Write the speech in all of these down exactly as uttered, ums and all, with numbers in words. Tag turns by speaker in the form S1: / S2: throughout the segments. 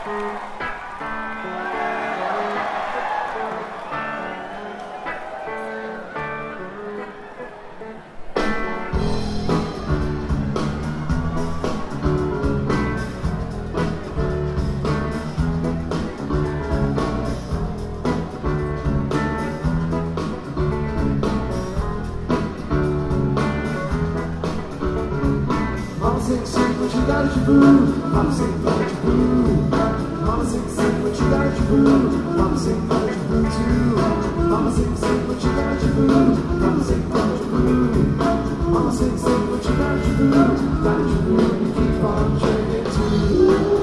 S1: Sing, sing what you got to boo. Mama sing what you boo. Mama sing, sing what you got to boo. Mama sing what you boo too. Mama sing, sing what you got to boo. Mama sing what you boo. Mama sing, sing what you got to boo. Got to boo. You keep on drinking too.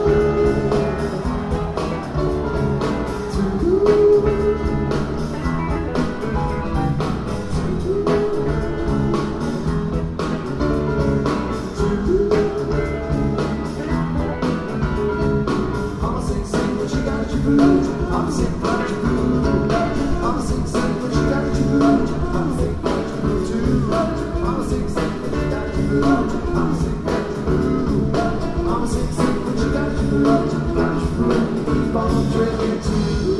S1: Mama sing what you boo. Mama sing, sing what you got to boo. Mama sing what you boo too. Mama sing, sing what you got to boo. Mama sing what you boo. Mama sing, sing what you got to boo. Got to boo. Keep on drinking too.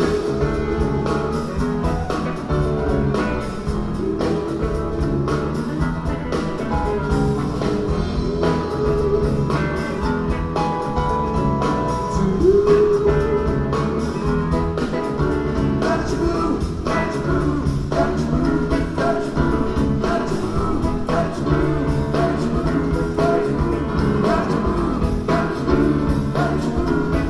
S1: Got to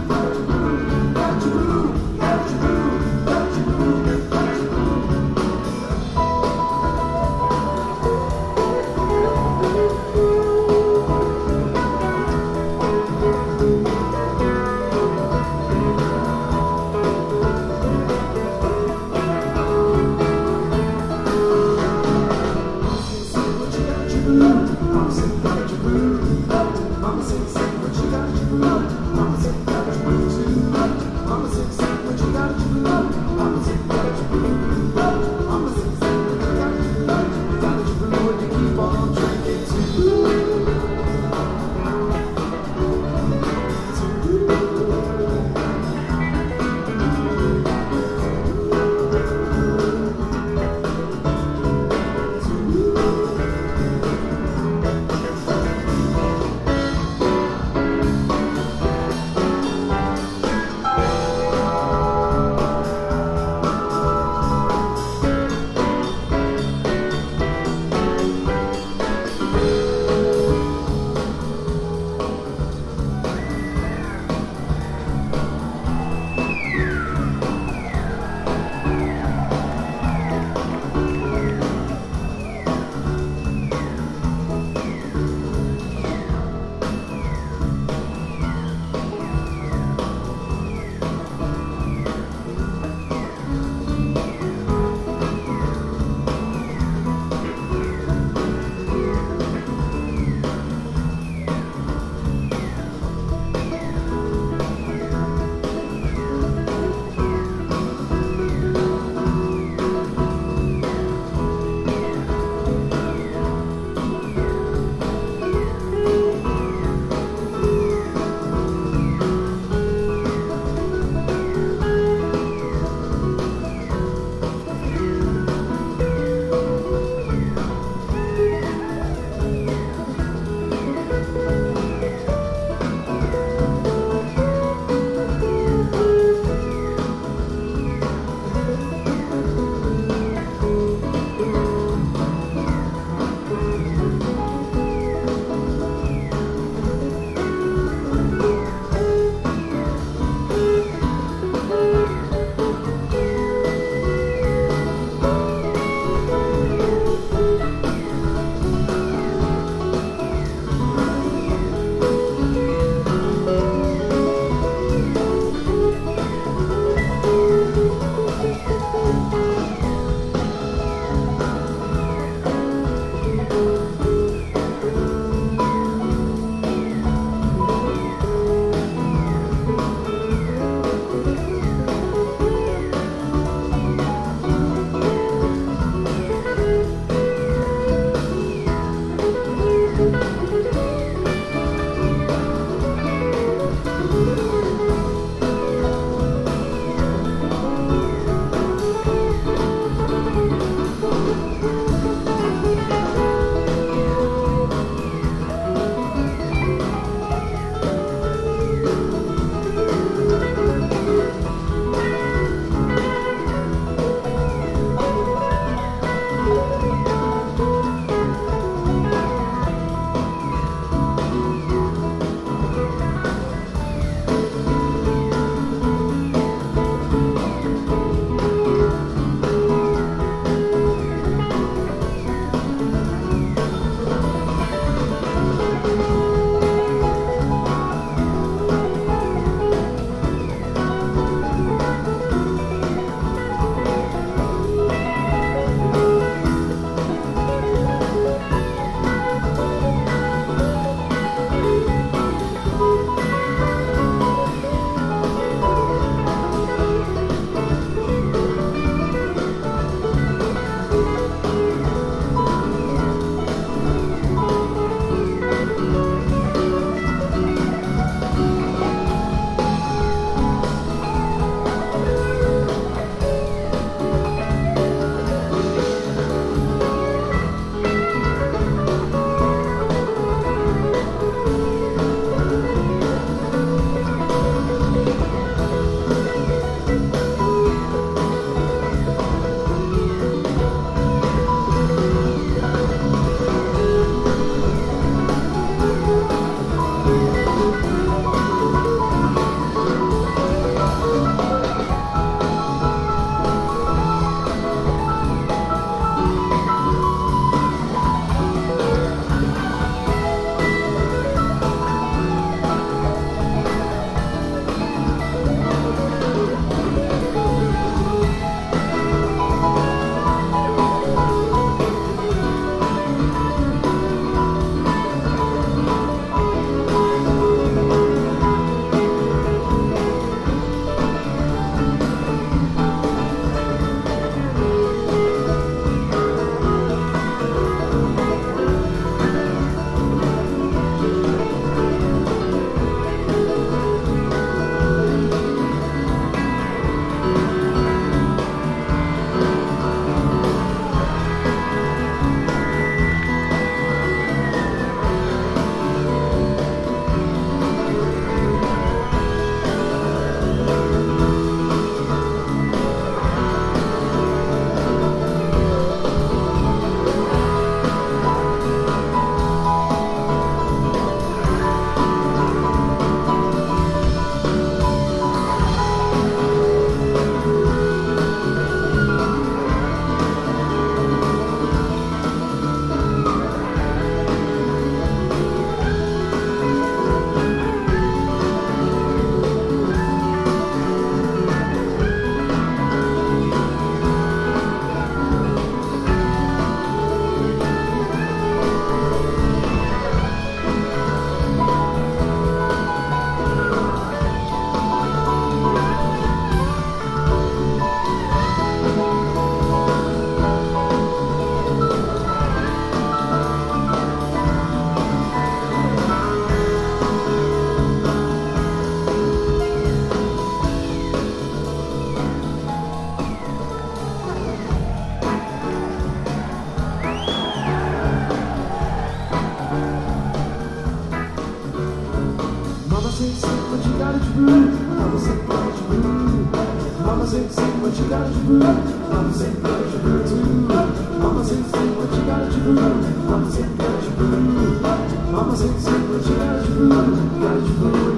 S1: what you gotta do. Mama, sing what you do. Mama, sing, sing what you gotta do. Mama, sing what you do too. Mama, sing, sing what you gotta do. Mama, sing what you do. Mama, sing, sing what you gotta do. Gotta do.